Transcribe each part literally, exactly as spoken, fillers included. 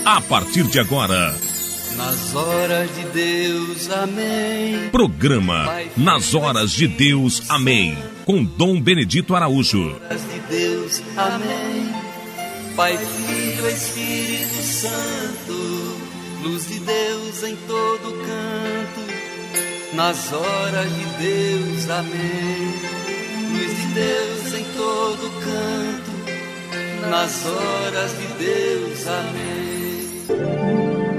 a partir de agora. Nas horas de Deus, amém. Programa Nas Horas de Deus, amém. Com Dom Benedito Araújo. Nas horas de Deus, amém. Pai, Filho, Espírito Santo, luz de Deus em todo canto. Nas horas de Deus, amém. Luz de Deus em todo canto. Nas horas de Deus, amém.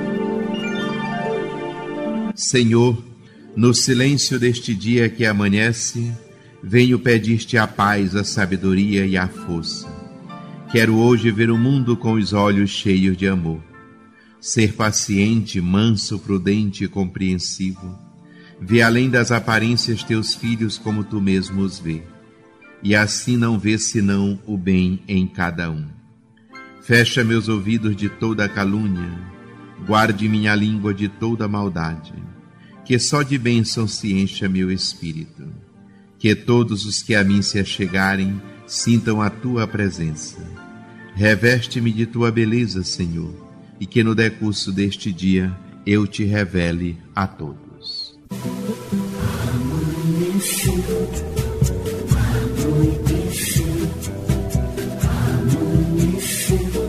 Senhor, no silêncio deste dia que amanhece, venho pedir-te a paz, a sabedoria e a força. Quero hoje ver o mundo com os olhos cheios de amor. Ser paciente, manso, prudente e compreensivo. Ver além das aparências teus filhos como tu mesmo os vê. E assim não ver senão o bem em cada um. Fecha meus ouvidos de toda calúnia. Guarde minha língua de toda maldade. Que só de bênção se encha meu espírito. Que todos os que a mim se achegarem sintam a tua presença. Reveste-me de tua beleza, Senhor, e que no decurso deste dia eu te revele a todos. Amanheceu, anoiteceu, amanheceu,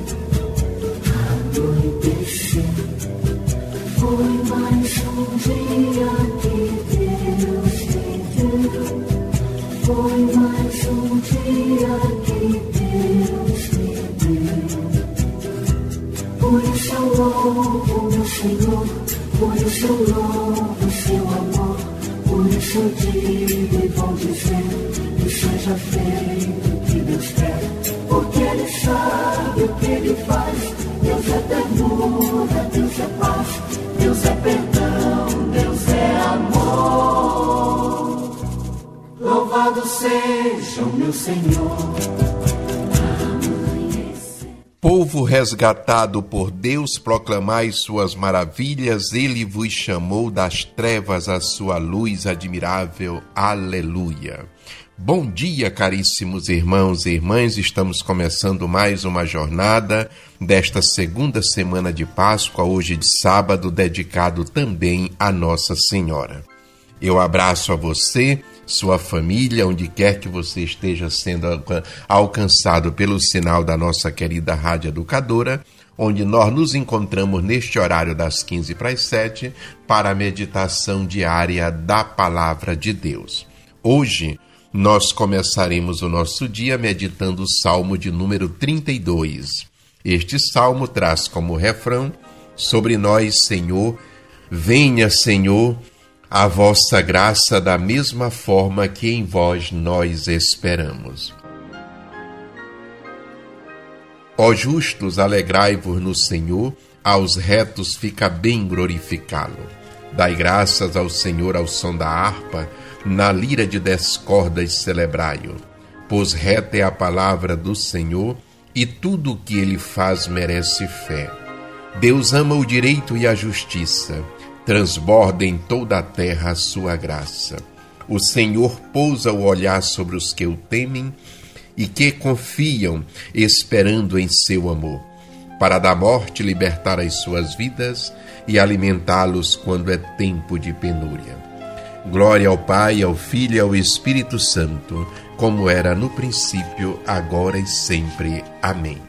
anoiteceu. Foi mais um dia que Deus me deu. Foi mais um dia que Deus me deu. Por isso eu louvo meu Senhor, por isso eu louvo seu amor. Por isso eu digo e vou dizer que seja feito o que Deus quer. Porque Ele sabe o que Ele faz. Deus é ternura, Deus é paz. Deus é perdão, Deus é amor. Louvado seja o meu Senhor. Povo resgatado por Deus, proclamai suas maravilhas. Ele vos chamou das trevas à sua luz admirável. Aleluia. Bom dia, caríssimos irmãos e irmãs. Estamos começando mais uma jornada desta segunda semana de Páscoa, hoje de sábado, dedicado também a Nossa Senhora. Eu abraço a você, sua família, onde quer que você esteja sendo alcançado pelo sinal da nossa querida Rádio Educadora, onde nós nos encontramos neste horário das quinze para as sete para a meditação diária da Palavra de Deus. Hoje, nós começaremos o nosso dia meditando o Salmo de número trinta e dois. Este salmo traz como refrão: sobre nós, Senhor, venha, Senhor, a vossa graça da mesma forma que em vós nós esperamos. Ó justos, alegrai-vos no Senhor, aos retos fica bem glorificá-lo. Dai graças ao Senhor ao som da harpa, na lira de dez cordas celebrai-o. Pois reta é a palavra do Senhor, e tudo o que ele faz merece fé. Deus ama o direito e a justiça, transborda em toda a terra a sua graça. O Senhor pousa o olhar sobre os que o temem e que confiam, esperando em seu amor, para da morte libertar as suas vidas e alimentá-los quando é tempo de penúria. Glória ao Pai, ao Filho e ao Espírito Santo, como era no princípio, agora e sempre. Amém.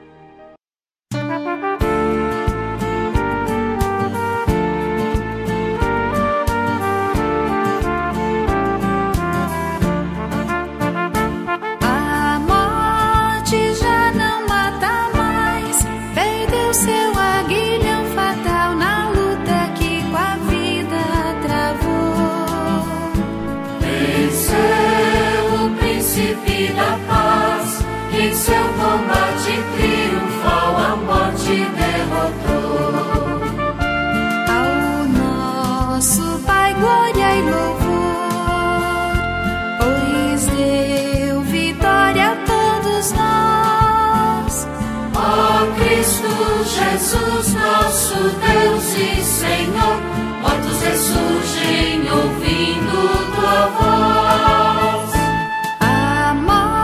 Da paz, em seu combate triunfal a morte derrotou. Ao nosso Pai glória e louvor, pois deu vitória a todos nós. Ó Cristo Jesus, nosso Deus e Senhor, mortos ressurgem ouvindo tua voz.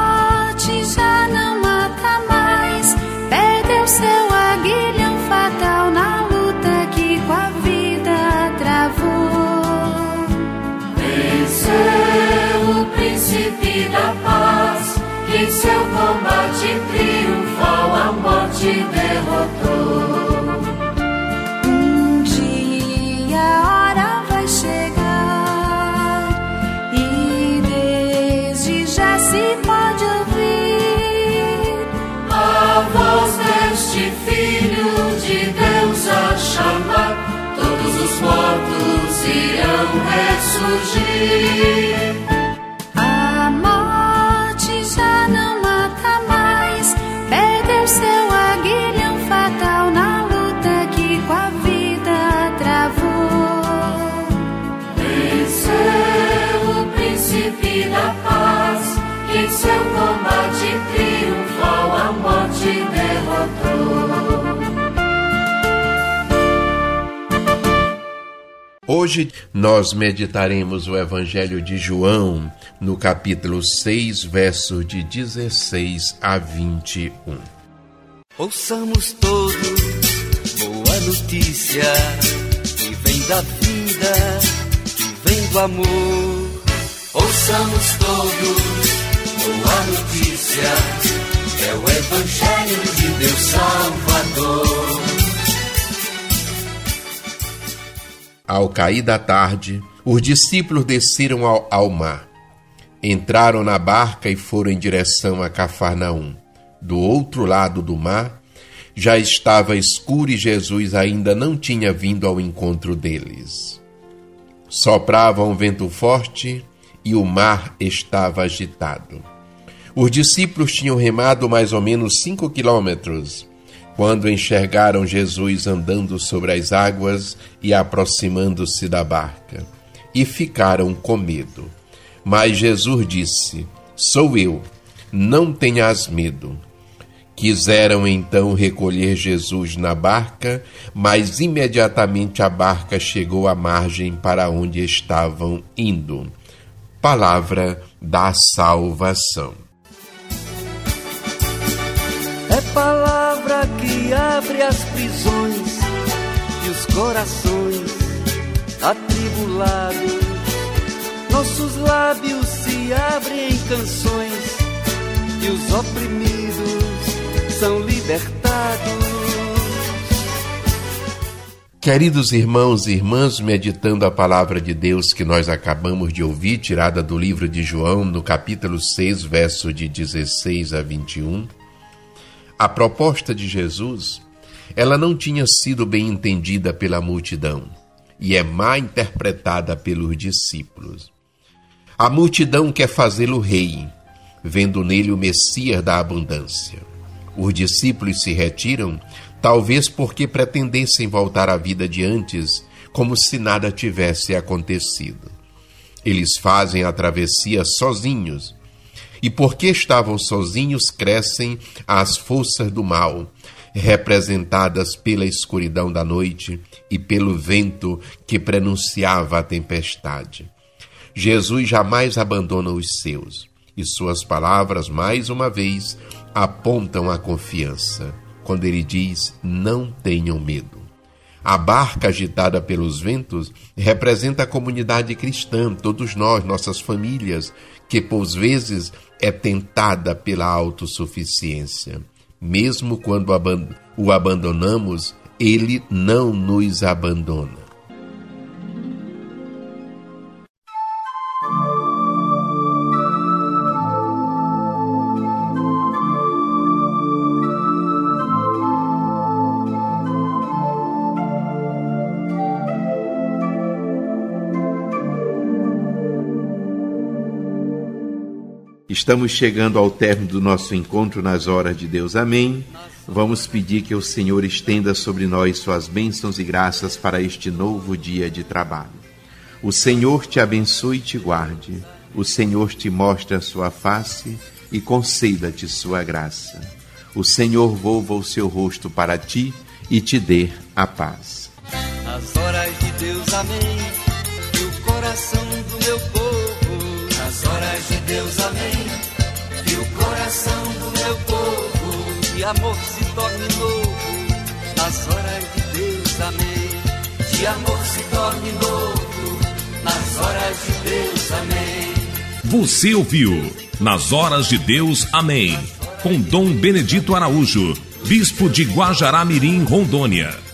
Já não mata mais, perdeu seu aguilhão fatal. combate triunfal a morte derrotou. Um dia a hora vai chegar e desde já se pode ouvir a voz deste Filho de Deus a chamar. Todos os mortos irão ressurgir. A morte já não mata mais, perdeu seu aguilhão fatal na luta que com a vida travou. Venceu o príncipe da paz, que em seu combate triunfal a morte derrotou. Hoje nós meditaremos o Evangelho de João, no capítulo seis, versos de dezesseis a vinte e um. Ouçamos todos boa notícia, que vem da vida, que vem do amor. Ouçamos todos boa notícia, é o Evangelho de Deus Salvador. Ao cair da tarde, os discípulos desceram ao, ao mar. Entraram na barca e foram em direção a Cafarnaum. Do outro lado do mar, já estava escuro e Jesus ainda não tinha vindo ao encontro deles. Soprava um vento forte e o mar estava agitado. Os discípulos tinham remado mais ou menos cinco quilômetros, quando enxergaram Jesus andando sobre as águas e aproximando-se da barca, e ficaram com medo. Mas Jesus disse: Sou eu, não tenhas medo. Quiseram então recolher Jesus na barca, mas imediatamente a barca chegou à margem para onde estavam indo. Palavra da salvação. É palavra que abre as prisões e os corações atribulados. Nossos lábios se abrem em canções e os oprimidos são libertados. Queridos irmãos e irmãs, meditando a palavra de Deus que nós acabamos de ouvir, tirada do livro de João, no capítulo seis, verso de dezesseis a vinte e um, a proposta de Jesus, ela não tinha sido bem entendida pela multidão e é má interpretada pelos discípulos. A multidão quer fazê-lo rei, vendo nele o Messias da abundância. Os discípulos se retiram, talvez porque pretendessem voltar à vida de antes, como se nada tivesse acontecido. Eles fazem a travessia sozinhos, e porque estavam sozinhos, crescem as forças do mal, representadas pela escuridão da noite e pelo vento que prenunciava a tempestade. Jesus jamais abandona os seus, e suas palavras, mais uma vez, apontam a confiança, quando ele diz: não tenham medo. A barca agitada pelos ventos representa a comunidade cristã, todos nós, nossas famílias, que por vezes é tentada pela autossuficiência. Mesmo quando o abandonamos, ele não nos abandona. Estamos chegando ao término do nosso encontro nas horas de Deus. Amém. Vamos pedir que o Senhor estenda sobre nós suas bênçãos e graças para este novo dia de trabalho. O Senhor te abençoe e te guarde. O Senhor te mostre a sua face e conceda-te sua graça. O Senhor volva o seu rosto para ti e te dê a paz. Nas horas de Deus, amém, que o coração do meu povo, nas horas de Deus, amém, que o coração do meu povo de amor se torne novo. Nas horas de Deus, amém, de amor se torne novo. Nas horas de Deus, amém. Você ouviu Nas Horas de Deus, amém, com Dom Benedito Araújo, bispo de Guajará-Mirim, Rondônia.